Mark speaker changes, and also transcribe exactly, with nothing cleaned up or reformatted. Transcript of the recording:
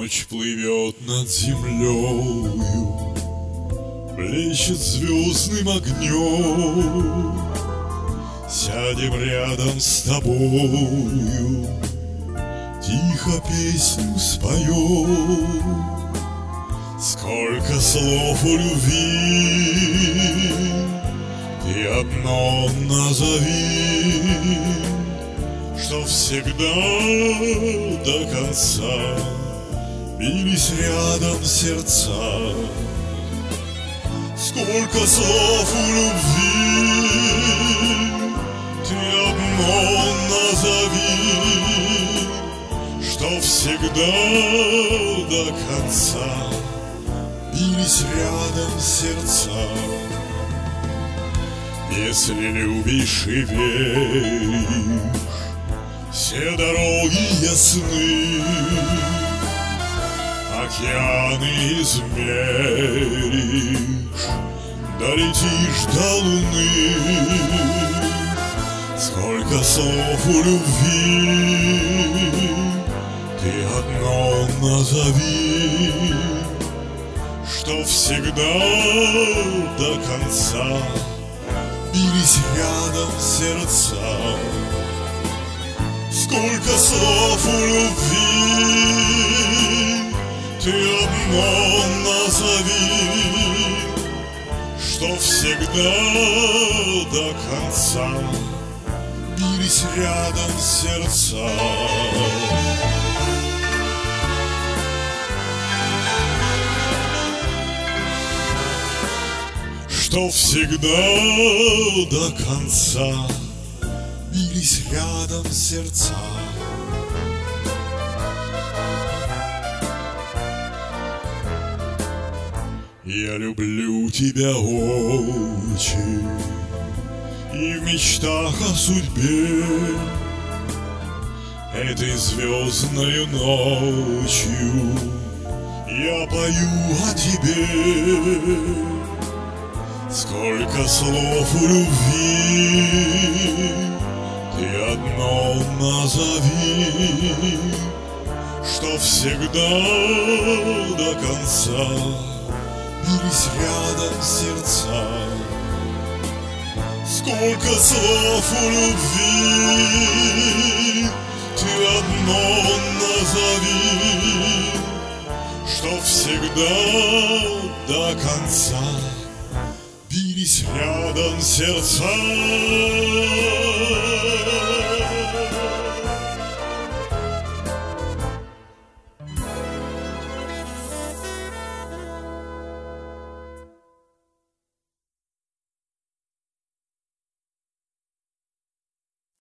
Speaker 1: Ночь плывет над землею, блещет звездным огнем. Сядем рядом с тобою, тихо песню споем. Сколько слов о любви, ты одно назови, что всегда до конца бились рядом сердца. Сколько слов о любви, ты одно назови, что всегда до конца бились рядом сердца. Если любишь и веришь, все дороги ясны, океаны измеришь, долетишь до луны. Сколько слов о любви, ты одно назови, что всегда до конца бились рядом сердца. Сколько слов о любви, ты одно назови, что всегда до конца бились рядом сердца. Что всегда до конца бились рядом сердца. Я люблю тебя очень, и в мечтах о судьбе этой звездной ночью я пою о тебе. Сколько слов о любви, ты одно назови, что всегда до конца бились рядом сердца. Сколько слов о любви, ты одно назови, что всегда до конца бились рядом сердца.